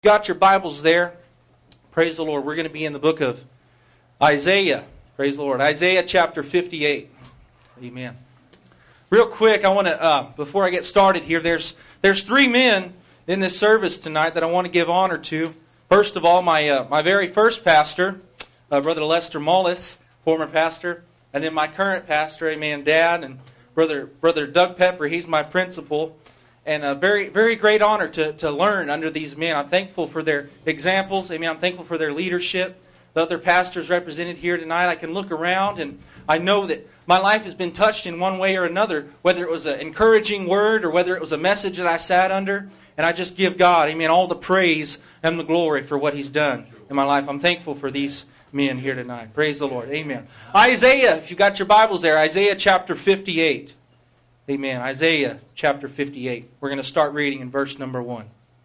Got your Bibles there? Praise the Lord. We're going to be in the book of Isaiah. Praise the Lord. Isaiah chapter 58. Amen. Real quick, I want to, before I get started here, there's three men in this service tonight that I want to give honor to. First of all, my very first pastor, Brother Lester Mullis, former pastor, and then my current pastor, amen, Dad, and Brother Doug Pepper, he's my principal. And a very, very great honor to learn under these men. I'm thankful for their examples. Amen. I'm thankful for their leadership. The other pastors represented here tonight, I can look around and I know that my life has been touched in one way or another, whether it was an encouraging word or whether it was a message that I sat under. And I just give God, amen, all the praise and the glory for what He's done in my life. I'm thankful for these men here tonight. Praise the Lord. Amen. Isaiah, if you got your Bibles there, Isaiah chapter 58. Amen. Isaiah chapter 58. We're going to start reading in verse number 1.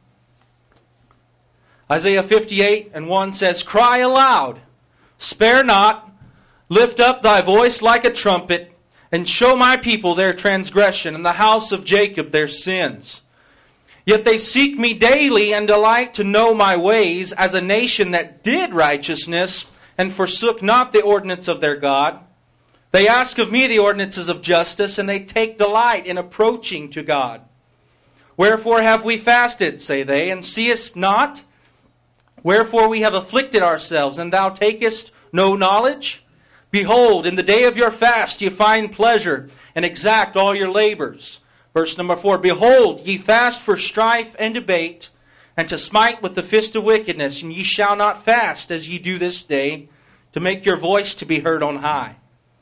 Isaiah 58 and 1 says, "Cry aloud, spare not, lift up thy voice like a trumpet, and show my people their transgression, and the house of Jacob their sins. Yet they seek me daily and delight to know my ways, as a nation that did righteousness, and forsook not the ordinance of their God. They ask of me the ordinances of justice, and they take delight in approaching to God. Wherefore have we fasted, say they, and seest not? Wherefore we have afflicted ourselves, and thou takest no knowledge? Behold, in the day of your fast ye find pleasure, and exact all your labors." Verse number 4, "Behold, ye fast for strife and debate, and to smite with the fist of wickedness, and ye shall not fast as ye do this day, to make your voice to be heard on high.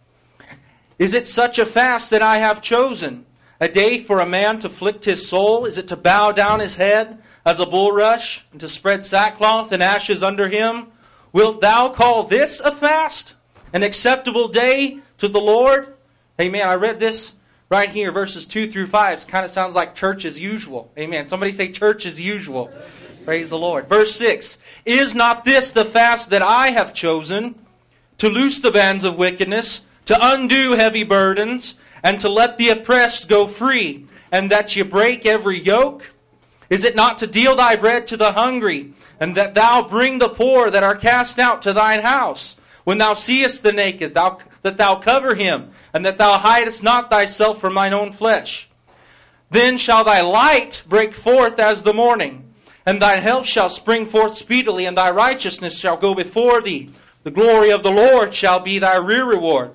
Is it such a fast that I have chosen? A day for a man to afflict his soul? Is it to bow down his head as a bulrush, and to spread sackcloth and ashes under him? Wilt thou call this a fast, an acceptable day to the Lord?" Amen. I read this right here, verses 2 through 5. It kind of sounds like church as usual. Amen. Somebody say church as usual. Praise the Lord. Verse 6. "Is not this the fast that I have chosen, to loose the bands of wickedness, to undo heavy burdens, and to let the oppressed go free, and that ye break every yoke? Is it not to deal thy bread to the hungry, and that thou bring the poor that are cast out to thine house? When thou seest the naked, that thou cover him, and that thou hidest not thyself from thine own flesh? Then shall thy light break forth as the morning, and thine health shall spring forth speedily, and thy righteousness shall go before thee. The glory of the Lord shall be thy rear reward."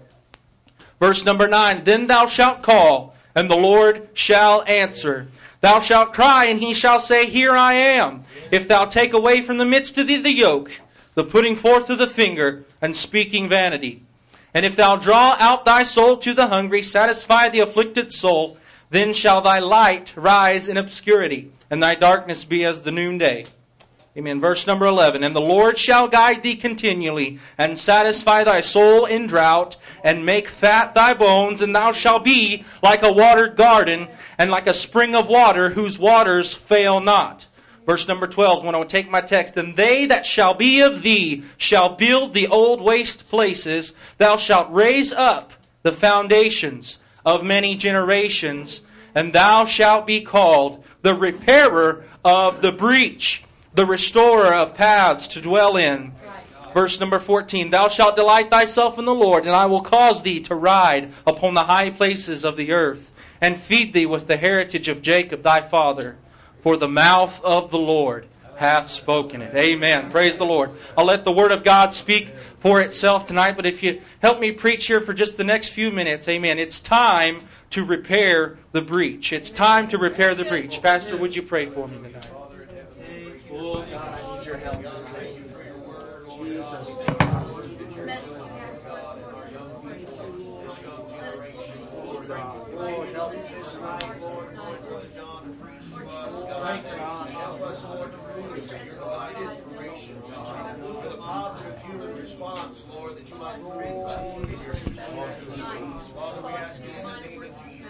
Verse number 9, "Then thou shalt call, and the Lord shall answer. Thou shalt cry, and He shall say, Here I am. If thou take away from the midst of thee the yoke, the putting forth of the finger, and speaking vanity. And if thou draw out thy soul to the hungry, satisfy the afflicted soul, then shall thy light rise in obscurity, and thy darkness be as the noonday." Amen. Verse number 11, "And the Lord shall guide thee continually, and satisfy thy soul in drought, and make fat thy bones, and thou shalt be like a watered garden, and like a spring of water, whose waters fail not." Verse number 12, when I would take my text, "And they that shall be of thee shall build the old waste places. Thou shalt raise up the foundations of many generations, and thou shalt be called the repairer of the breach, the restorer of paths to dwell in." Verse number 14, "Thou shalt delight thyself in the Lord, and I will cause thee to ride upon the high places of the earth, and feed thee with the heritage of Jacob thy father. For the mouth of the Lord hath spoken it." Amen. Praise the Lord. I'll let the Word of God speak for itself tonight, but if you help me preach here for just the next few minutes, amen, it's time to repair the breach. It's time to repair the breach. Pastor, would you pray for me tonight? Oh, God, I need your help. Jesus. Thank God. Help us, Lord, to provide inspiration. With a positive human response, Lord, that you might bring Father, we ask you in the name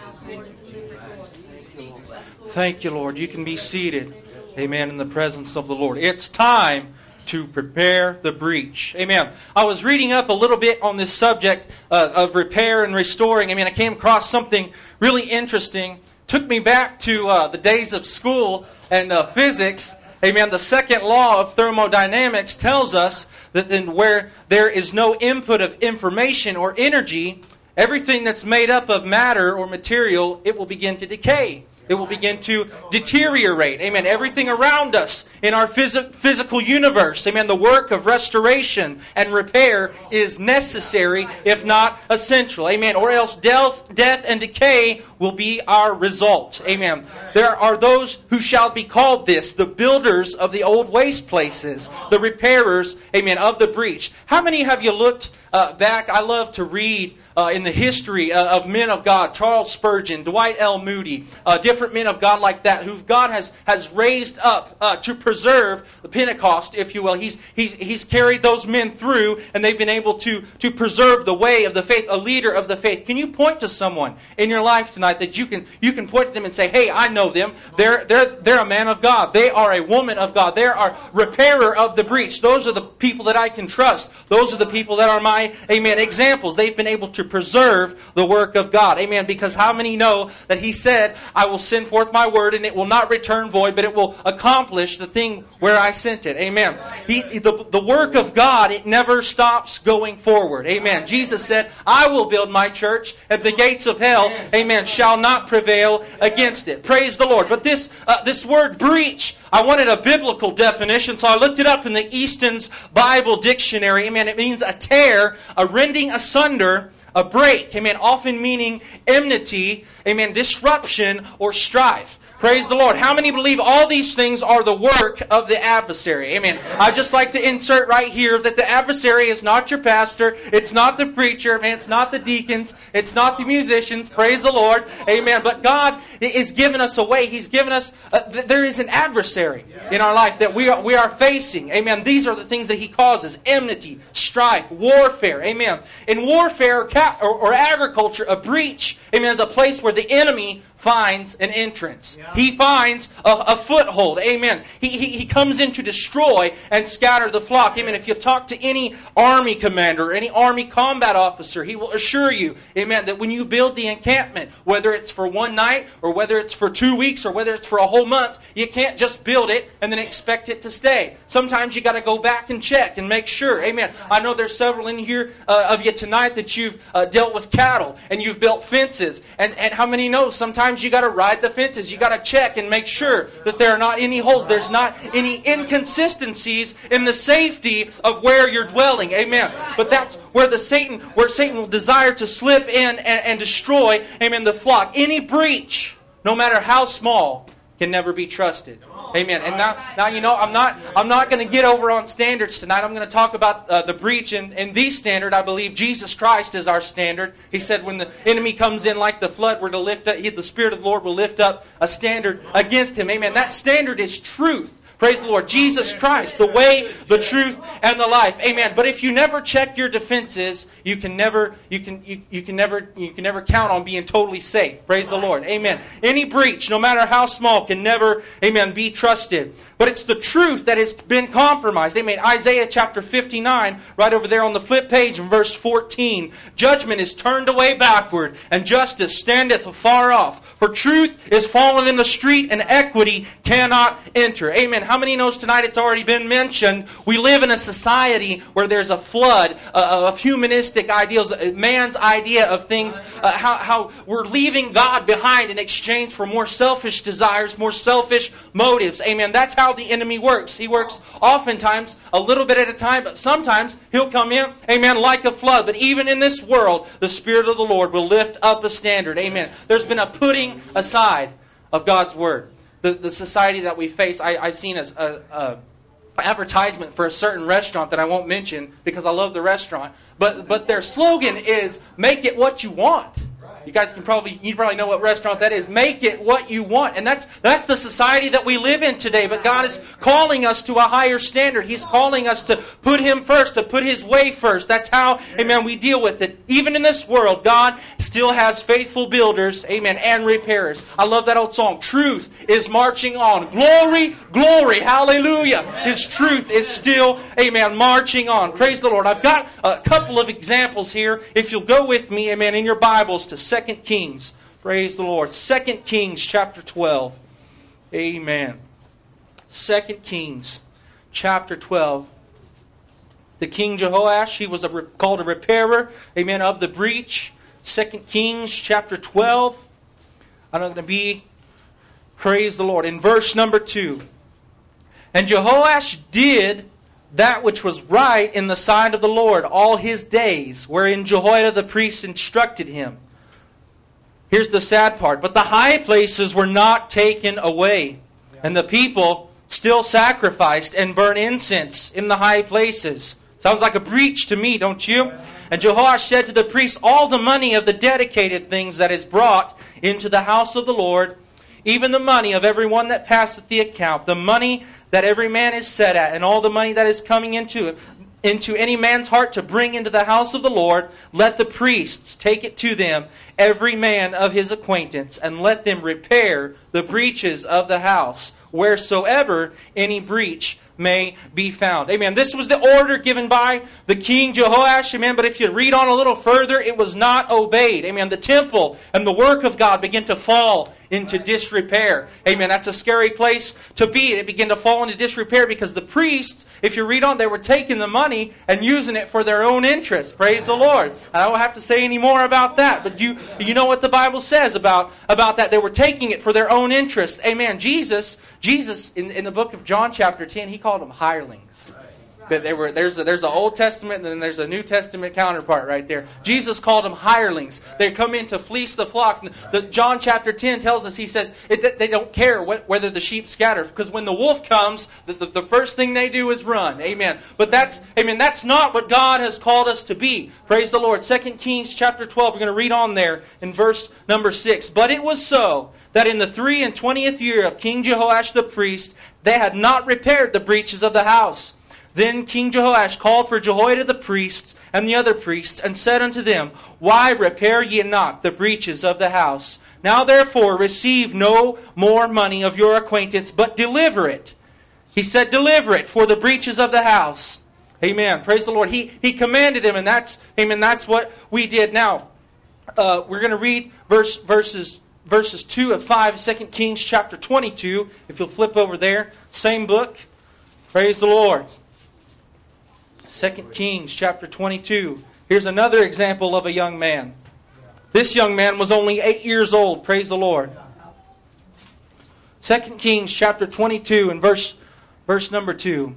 of Jesus. Thank you, Lord. You can be seated. Amen. In the presence of the Lord. It's time to prepare the breach. Amen. I was reading up a little bit on this subject of repair and restoring. I came across something really interesting. Took me back to the days of school and physics. Amen. The second law of thermodynamics tells us that where there is no input of information or energy, everything that's made up of matter or material, it will begin to decay. It will begin to deteriorate. Amen. Everything around us in our physical universe, amen, the work of restoration and repair is necessary, if not essential. Amen. Or else death and decay will be our result. Amen. There are those who shall be called this, the builders of the old waste places, the repairers, amen, of the breach. How many have you looked back? I love to read in the history of men of God, Charles Spurgeon, Dwight L. Moody, different men of God like that, who God has raised up to preserve the Pentecost, if you will. He's carried those men through, and they've been able to preserve the way of the faith, a leader of the faith. Can you point to someone in your life tonight that you can point to them and say, hey, I know them. They're a man of God. They are a woman of God. They are repairer of the breach. Those are the people that I can trust. Those are the people that are my, amen, examples. They've been able to preserve the work of God. Amen. Because how many know that He said, I will send forth my word and it will not return void, but it will accomplish the thing where I sent it. Amen. The work of God, it never stops going forward. Amen. Jesus said, I will build my church and the gates of hell, amen, shall not prevail against it. Praise the Lord. But this word breach, I wanted a biblical definition, so I looked it up in the Easton's Bible Dictionary. Amen. It means a tear, a rending asunder, a break. Amen. Often meaning enmity, amen, disruption or strife. Praise the Lord. How many believe all these things are the work of the adversary? Amen. I'd just like to insert right here that the adversary is not your pastor. It's not the preacher. Amen. It's not the deacons. It's not the musicians. Praise the Lord. Amen. But God is giving us a way. He's given us, there is an adversary in our life that we are facing. Amen. These are the things that He causes. Enmity, strife, warfare. Amen. In warfare or agriculture, a breach, amen, is a place where the enemy finds an entrance. Yeah. He finds a foothold. Amen. He comes in to destroy and scatter the flock. Amen. If you talk to any army commander or any army combat officer, he will assure you, amen, that when you build the encampment, whether it's for one night or whether it's for 2 weeks or whether it's for a whole month, you can't just build it and then expect it to stay. Sometimes you got to go back and check and make sure. Amen. I know there's several in here of you tonight that you've dealt with cattle and you've built fences. And how many know sometimes you got to ride the fences. You got to check and make sure that there are not any holes. There's not any inconsistencies in the safety of where you're dwelling. Amen. But that's where Satan will desire to slip in and destroy, amen, the flock. Any breach, no matter how small, can never be trusted. Amen. And now you know, I'm not going to get over on standards tonight. I'm going to talk about the breach. In the standard, I believe Jesus Christ is our standard. He said when the enemy comes in like the flood, we're to lift up, the Spirit of the Lord will lift up a standard against him. Amen. That standard is truth. Praise the Lord. Jesus Christ, the way, the truth, and the life. Amen. But if you never check your defenses, you can never count on being totally safe. Praise the Lord. Amen. Any breach, no matter how small, can never, amen, be trusted. But it's the truth that has been compromised. Amen. Isaiah chapter 59, right over there on the flip page in verse 14. Judgment is turned away backward, and justice standeth afar off. For truth is fallen in the street, and equity cannot enter. Amen. How many knows tonight, it's already been mentioned, we live in a society where there's a flood of humanistic ideals, man's idea of things, how we're leaving God behind in exchange for more selfish desires, more selfish motives. Amen. That's how the enemy works. He works oftentimes a little bit at a time, but sometimes he'll come in, amen, like a flood. But even in this world, the Spirit of the Lord will lift up a standard. Amen. There's been a putting aside of God's Word. The society that we face, I seen as a advertisement for a certain restaurant that I won't mention because I love the restaurant. But their slogan is, make it what you want. You guys you probably know what restaurant that is. Make it what you want. And that's the society that we live in today. But God is calling us to a higher standard. He's calling us to put Him first, to put His way first. That's how, amen, we deal with it. Even in this world, God still has faithful builders, amen, and repairers. I love that old song. Truth is marching on. Glory, glory, hallelujah. His truth is still, amen, marching on. Praise the Lord. I've got a couple of examples here. If you'll go with me, amen, in your Bibles to 2 Kings. Praise the Lord. 2 Kings chapter 12. Amen. 2 Kings chapter 12. The King Jehoash, he was called a repairer, amen, of the breach. 2 Kings chapter 12. I'm going to be, praise the Lord, in verse number 2. And Jehoash did that which was right in the sight of the Lord all his days, wherein Jehoiada the priest instructed him. Here's the sad part. But the high places were not taken away, and the people still sacrificed and burned incense in the high places. Sounds like a breach to me, don't you? And Jehoash said to the priests, all the money of the dedicated things that is brought into the house of the Lord, even the money of every one that passeth the account, the money that every man is set at, and all the money that is coming into any man's heart to bring into the house of the Lord, let the priests take it to them, every man of his acquaintance, and let them repair the breaches of the house, wheresoever any breach may be found. Amen. This was the order given by the King Jehoash. Amen. But if you read on a little further, it was not obeyed. Amen. The temple and the work of God began to fall into disrepair. Amen. That's a scary place to be. It began to fall into disrepair because the priests, if you read on, they were taking the money and using it for their own interest. Praise the Lord. I don't have to say any more about that. But you know what the Bible says about that. They were taking it for their own interest. Amen. Jesus in the book of John chapter 10, he called them hirelings. But there's an Old Testament and then there's a New Testament counterpart right there. Jesus called them hirelings. They come in to fleece the flock. John chapter 10 tells us, he says, they don't care whether the sheep scatter. Because when the wolf comes, the first thing they do is run. Amen. But that's not what God has called us to be. Praise the Lord. 2 Kings chapter 12, we're going to read on there in verse number 6. But it was so that in the 23rd year of King Jehoash the priest, they had not repaired the breaches of the house. Then King Jehoash called for Jehoiada the priests and the other priests, and said unto them, why repair ye not the breaches of the house? Now therefore receive no more money of your acquaintance, but deliver it. He said, deliver it for the breaches of the house. Amen. Praise the Lord. He commanded him, and that's what we did. Now, we're going to read verses 2 of 5, 2 Kings chapter 22. If you'll flip over there, same book. Praise the Lord. 2 Kings chapter 22. Here's another example of a young man. This young man was only 8 years old. Praise the Lord. 2 Kings chapter 22 and verse number 2.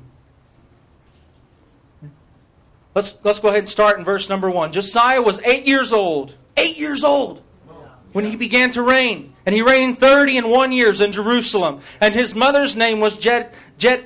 Let's go ahead and start in verse number 1. Josiah was 8 years old. 8 years old when he began to reign. And he reigned 31 years in Jerusalem. And his mother's name was Jedidah,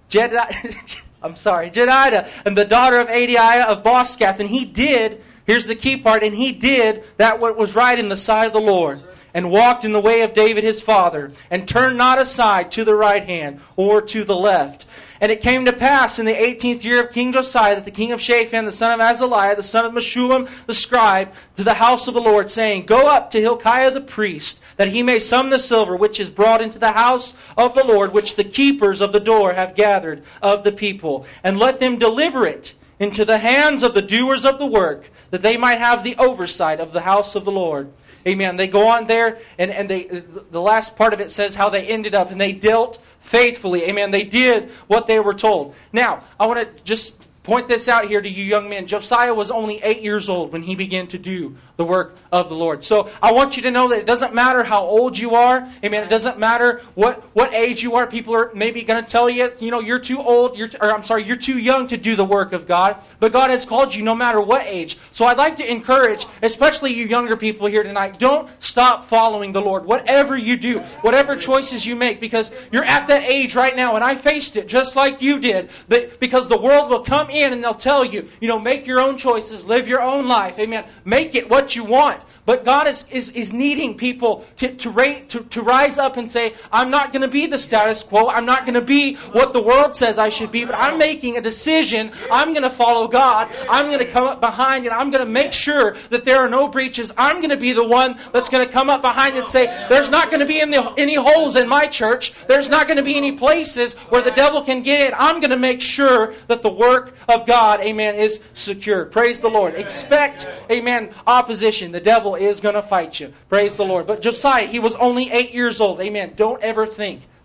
and the daughter of Adiah of Boskath. And he did, here's the key part, and he did that what was right in the sight of the Lord, and walked in the way of David his father, and turned not aside to the right hand or to the left. And it came to pass in the 18th year of King Josiah that the king of Shaphan, the son of Azaliah, the son of Meshullam, the scribe, to the house of the Lord, saying, go up to Hilkiah the priest, that he may sum the silver which is brought into the house of the Lord, which the keepers of the door have gathered of the people, and let them deliver it into the hands of the doers of the work, that they might have the oversight of the house of the Lord. Amen. They go on there, and the last part of it says how they ended up, and they dealt faithfully. Amen. They did what they were told. Now, I want to just point this out here to you young men. Josiah was only 8 years old when he began to do the work of the Lord. So I want you to know that it doesn't matter how old you are. Amen. It doesn't matter what age you are. People are maybe going to tell you, you're too old, you're too young to do the work of God. But God has called you no matter what age. So I'd like to encourage, especially you younger people here tonight, don't stop following the Lord. Whatever you do, whatever choices you make, because you're at that age right now, and I faced it just like you did. But because the world will come in and they'll tell you, make your own choices, live your own life. Amen. Make it what you want. But God is needing people to rise up and say, I'm not going to be the status quo. I'm not going to be what the world says I should be, but I'm making a decision. I'm going to follow God. I'm going to come up behind and I'm going to make sure that there are no breaches. I'm going to be the one that's going to come up behind and say, there's not going to be any holes in my church. There's not going to be any places where the devil can get in. I'm going to make sure that the work of God, amen, is secure. Praise the Lord. Expect, amen, opposition. The devil is going to fight you. Praise the Lord. But Josiah, he was only 8 years old. Amen. Don't ever think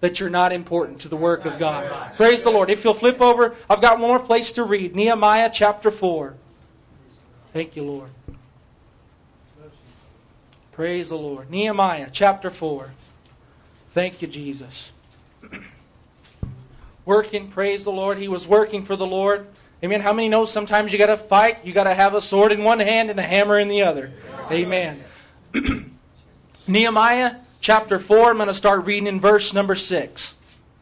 that you're not important to the work of God. Praise the Lord. If you'll flip over, I've got one more place to read. Nehemiah chapter 4. Thank you, Lord. Praise the Lord. Nehemiah chapter 4. Thank you, Jesus. Working, praise the Lord. He was working for the Lord. Amen. How many know sometimes you got to fight? You got to have a sword in one hand and a hammer in the other. Amen. Nehemiah chapter 4, I'm going to start reading in verse number 6.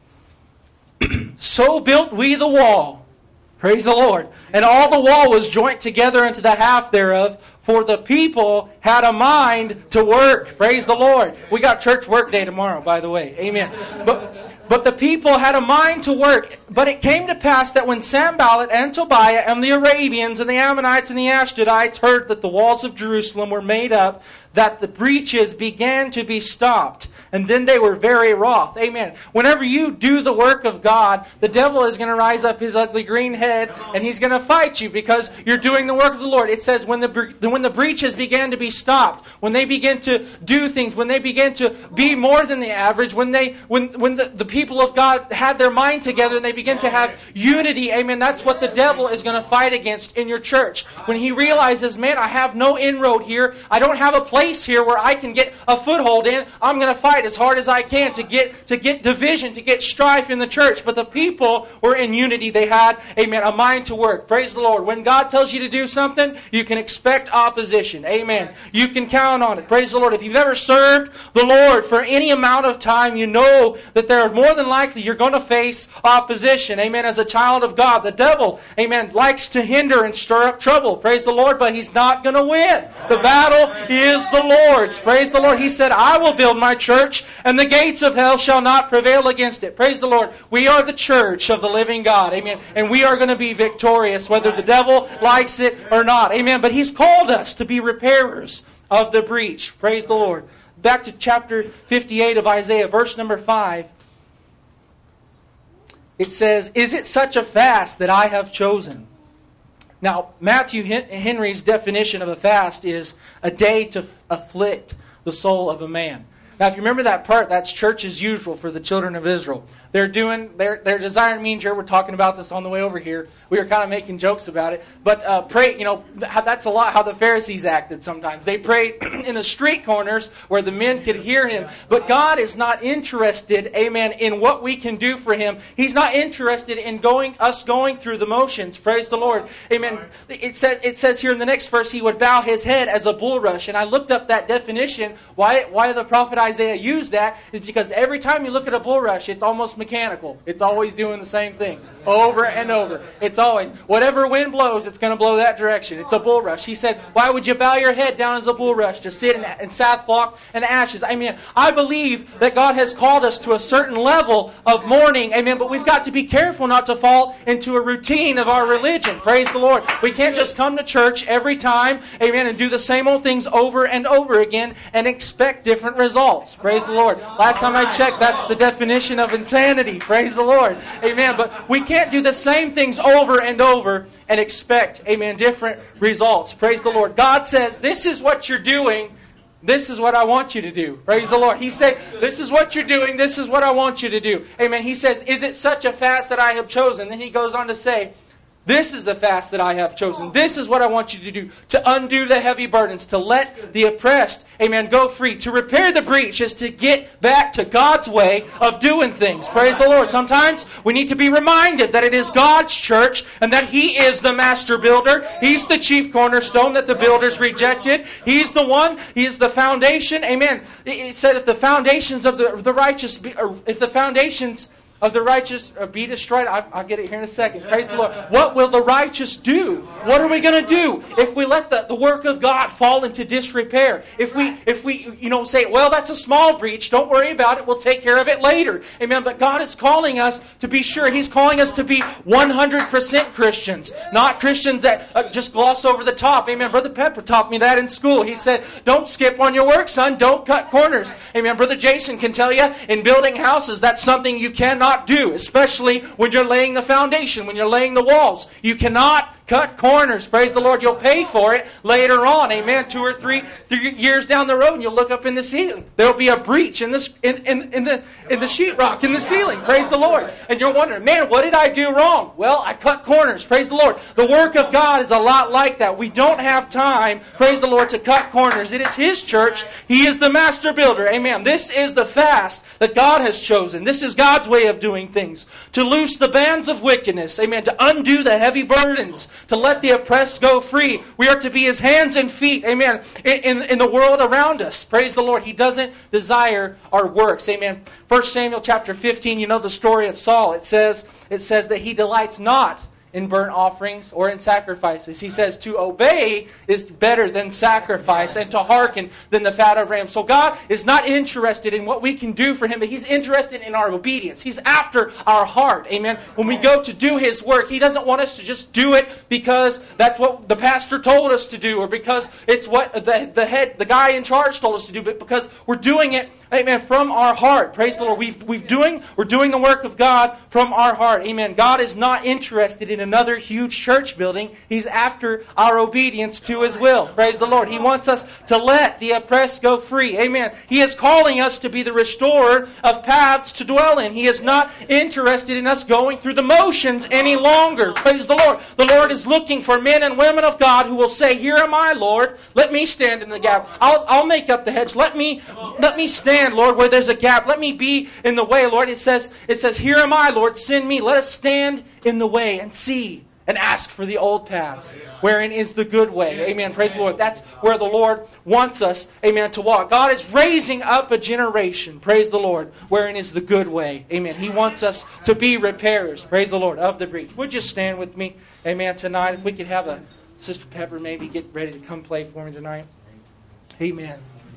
So built we the wall. Praise the Lord. And all the wall was joined together unto the half thereof, for the people had a mind to work. Praise the Lord. We got church work day tomorrow, by the way. Amen. But the people had a mind to work. But it came to pass that when Sanballat and Tobiah and the Arabians and the Ammonites and the Ashdodites heard that the walls of Jerusalem were made up, that the breaches began to be stopped. And then they were very wroth. Amen. Whenever you do the work of God, the devil is going to rise up his ugly green head and he's going to fight you because you're doing the work of the Lord. It says when the breaches began to be stopped, when they begin to do things, when they begin to be more than the average, when the people of God had their mind together and they begin to have unity, amen, that's what the devil is going to fight against in your church. When he realizes, man, I have no inroad here, I don't have a place here where I can get a foothold in, I'm going to fight as hard as I can to get division, to get strife in the church. But the people were in unity. They had, amen, a mind to work. Praise the Lord. When God tells you to do something, you can expect opposition. Amen. You can count on it. Praise the Lord. If you've ever served the Lord for any amount of time, you know that there are more than likely you're going to face opposition. Amen. As a child of God, the devil, amen, likes to hinder and stir up trouble. Praise the Lord. But he's not going to win. The battle is the Lord's. Praise the Lord. He said, I will build my church, and the gates of hell shall not prevail against it. Praise the Lord. We are the church of the living God. Amen. And we are going to be victorious, whether the devil likes it or not. Amen. But he's called us to be repairers of the breach. Praise the Lord. Back to chapter 58 of Isaiah, verse number 5. It says, is it such a fast that I have chosen? Now, Matthew Henry's definition of a fast is a day to afflict the soul of a man. Now, if you remember that part, that's church as usual for the children of Israel. They're desiring me and Jared were talking about this on the way over here. We were kind of making jokes about it. But pray, that's a lot how the Pharisees acted sometimes. They prayed in the street corners where the men could hear him. But God is not interested, amen, in what we can do for him. He's not interested in us going through the motions. Praise the Lord. Amen. It says here in the next verse, he would bow his head as a bulrush. And I looked up that definition. Why the prophet Isaiah used that is because every time you look at a bulrush, it's almost mechanical. It's always doing the same thing over and over. It's always, whatever wind blows, it's going to blow that direction. It's a bulrush. He said, why would you bow your head down as a bulrush to sit in sackcloth and ashes? Amen. I believe that God has called us to a certain level of mourning. Amen. But we've got to be careful not to fall into a routine of our religion. Praise the Lord. We can't just come to church every time, amen, and do the same old things over and over again and expect different results. Praise the Lord. Last time I checked, that's the definition of insanity. Praise the Lord. Amen. But we can't do the same things over and over and expect, amen, different results. Praise the Lord. God says, this is what you're doing. This is what I want you to do. Praise the Lord. He said, this is what you're doing. This is what I want you to do. Amen. He says, is it such a fast that I have chosen? Then he goes on to say, this is the fast that I have chosen. This is what I want you to do. To undo the heavy burdens. To let the oppressed, amen, go free. To repair the breach is to get back to God's way of doing things. Praise the Lord. Sometimes we need to be reminded that it is God's church and that He is the master builder. He's the chief cornerstone that the builders rejected. He's the one. He is the foundation. Amen. It said if the foundations of the righteous, if the foundations of the righteous be destroyed. I'll get it here in a second. Praise the Lord. What will the righteous do? What are we going to do if we let the work of God fall into disrepair? If we say, well, that's a small breach. Don't worry about it. We'll take care of it later. Amen. But God is calling us to be sure. He's calling us to be 100% Christians. Not Christians that just gloss over the top. Amen. Brother Pepper taught me that in school. He said, don't skip on your work, son. Don't cut corners. Amen. Brother Jason can tell you, in building houses, that's something you cannot do, especially when you're laying the foundation, when you're laying the walls. You cannot Cut corners. Praise the Lord. You'll pay for it later on. Amen. 2 or 3 years down the road, and you'll look up in the ceiling. There'll be a breach in the sheetrock in the ceiling. Praise the Lord. And you're wondering, man, what did I do wrong? Well, I cut corners. Praise the Lord. The work of God is a lot like that. We don't have time, praise the Lord, to cut corners. It is His church. He is the master builder. Amen. This is the fast that God has chosen. This is God's way of doing things. To loose the bands of wickedness. Amen. To undo the heavy burdens. To let the oppressed go free. We are to be His hands and feet. Amen. In the world around us. Praise the Lord. He doesn't desire our works. Amen. 1 Samuel chapter 15, you know the story of Saul. It says that he delights not in burnt offerings or in sacrifices. He says to obey is better than sacrifice, and to hearken than the fat of rams. So God is not interested in what we can do for Him, but He's interested in our obedience. He's after our heart. Amen. When we go to do His work, He doesn't want us to just do it because that's what the pastor told us to do, or because it's what the guy in charge told us to do, but because we're doing it, amen, from our heart. Praise the Lord. We're doing the work of God from our heart. Amen. God is not interested in another huge church building. He's after our obedience to His will. Praise the Lord. He wants us to let the oppressed go free. Amen. He is calling us to be the restorer of paths to dwell in. He is not interested in us going through the motions any longer. Praise the Lord. The Lord is looking for men and women of God who will say, "Here am I, Lord. Let me stand in the gap. I'll make up the hedge. Let me stand, Lord, where there's a gap. Let me be in the way, Lord." It says, "Here am I, Lord. Send me. Let us stand in the way and see and ask for the old paths, wherein is the good way." Amen. Praise the Lord. That's where the Lord wants us, amen, to walk. God is raising up a generation, praise the Lord, wherein is the good way. Amen. He wants us to be repairers, praise the Lord, of the breach. Would you stand with me, amen, tonight? If we could have Sister Pepper maybe get ready to come play for me tonight. Amen.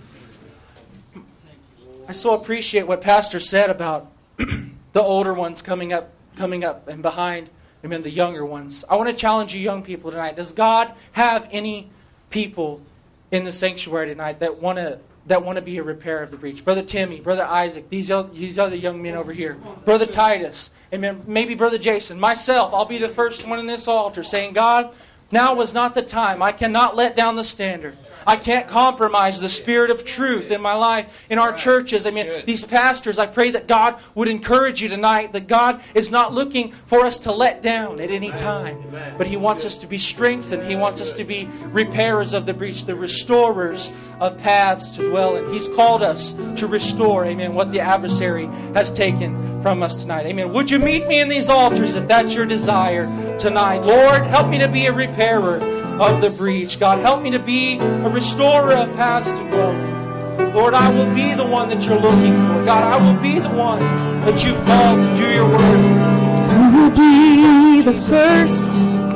I so appreciate what Pastor said about the older ones coming up and behind, amen, the younger ones. I want to challenge you young people tonight. Does God have any people in the sanctuary tonight that want to be a repairer of the breach? Brother Timmy, Brother Isaac, these other young men over here. Brother Titus, amen, maybe Brother Jason, myself, I'll be the first one in this altar saying, "God, now was not the time. I cannot let down the standard. I can't compromise the spirit of truth in my life, in our churches." I mean, these pastors, I pray that God would encourage you tonight, that God is not looking for us to let down at any time, but He wants us to be strengthened. He wants us to be repairers of the breach, the restorers of paths to dwell in. He's called us to restore, amen, what the adversary has taken from us tonight. Amen. Would you meet me in these altars if that's your desire tonight? Lord, help me to be a repairer of the breach. God, help me to be a restorer of paths to dwell in. Lord, I will be the one that you're looking for. God, I will be the one that you've called to do your work. I will be the first